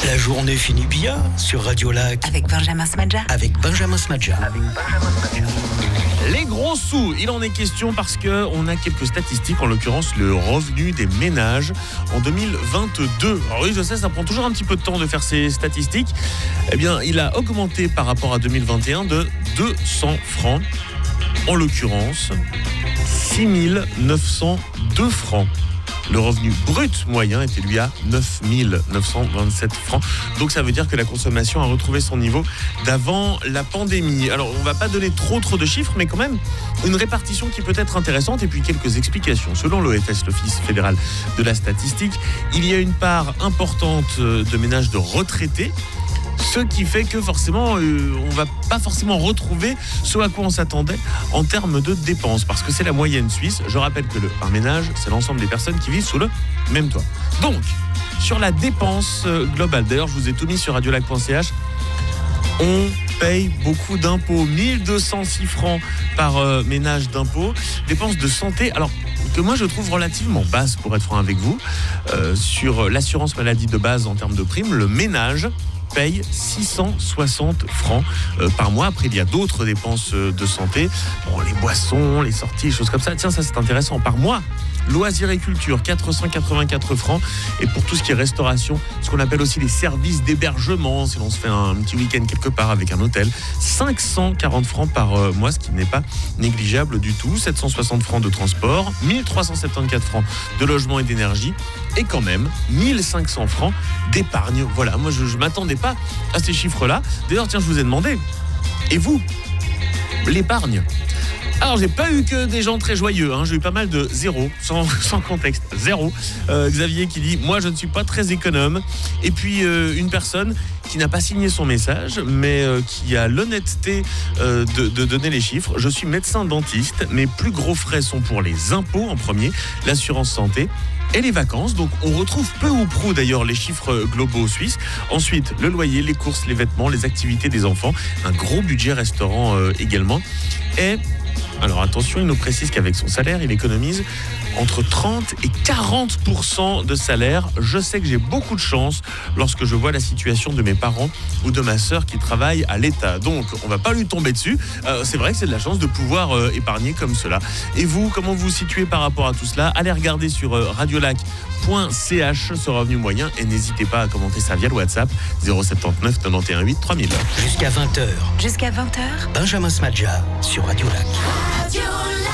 La journée finit bien sur Radio Lac. Avec Benjamin Smadja. Les gros sous, il en est question parce qu'on a quelques statistiques, en l'occurrence le revenu des ménages en 2022. Alors oui, je sais, ça prend toujours un petit peu de temps de faire ces statistiques. Eh bien, il a augmenté par rapport à 2021 de 200 francs. En l'occurrence, 6 902 francs. Le revenu brut moyen était lui à 9 927 francs. Donc ça veut dire que la consommation a retrouvé son niveau d'avant la pandémie. Alors on ne va pas donner trop de chiffres, mais quand même une répartition qui peut être intéressante et puis quelques explications. Selon l'OFS, l'Office fédéral de la statistique, il y a une part importante de ménages de retraités. Ce qui fait que forcément, on ne va pas forcément retrouver ce à quoi on s'attendait en termes de dépenses. Parce que c'est la moyenne suisse. Je rappelle que un ménage, c'est l'ensemble des personnes qui vivent sous le même toit. Donc, sur la dépense globale, d'ailleurs, je vous ai tout mis sur radiolac.ch, on paye beaucoup d'impôts. 1206 francs par ménage d'impôts. Dépenses de santé, alors que moi je trouve relativement basse pour être franc avec vous. Sur l'assurance maladie de base en termes de primes, le ménage paye 660 francs par mois. Après, il y a d'autres dépenses de santé. Bon, les boissons, les sorties, les choses comme ça. Tiens, ça c'est intéressant. Par mois, loisirs et culture, 484 francs. Et pour tout ce qui est restauration, ce qu'on appelle aussi les services d'hébergement, si l'on se fait un petit week-end quelque part avec un hôtel, 540 francs par mois, ce qui n'est pas négligeable du tout. 760 francs de transport, 1374 francs de logement et d'énergie. Et quand même, 1500 francs d'épargne. Voilà, moi je ne m'attendais pas à ces chiffres-là. D'ailleurs, tiens, je vous ai demandé, et vous, l'épargne ? Alors, j'ai pas eu que des gens très joyeux, j'ai eu pas mal de zéro, sans contexte, zéro. Xavier qui dit « Moi, je ne suis pas très économe ». Et puis, une personne qui n'a pas signé son message, mais qui a l'honnêteté de donner les chiffres. « Je suis médecin dentiste, mes plus gros frais sont pour les impôts en premier, l'assurance santé et les vacances. » Donc, on retrouve peu ou prou d'ailleurs les chiffres globaux suisses. Ensuite, le loyer, les courses, les vêtements, les activités des enfants. Un gros budget restaurant également. Et alors attention, il nous précise qu'avec son salaire, il économise entre 30 et 40% de salaire. Je sais que j'ai beaucoup de chance lorsque je vois la situation de mes parents ou de ma sœur qui travaillent à l'État. Donc, on ne va pas lui tomber dessus. C'est vrai que c'est de la chance de pouvoir épargner comme cela. Et vous, comment vous vous situez par rapport à tout cela ? Allez regarder sur radiolac.ch ce revenu moyen et n'hésitez pas à commenter ça via le WhatsApp 079 91 8 3000. Jusqu'à 20h. Jusqu'à 20h. Benjamin Smadja sur Radio Lac. Radio Lac.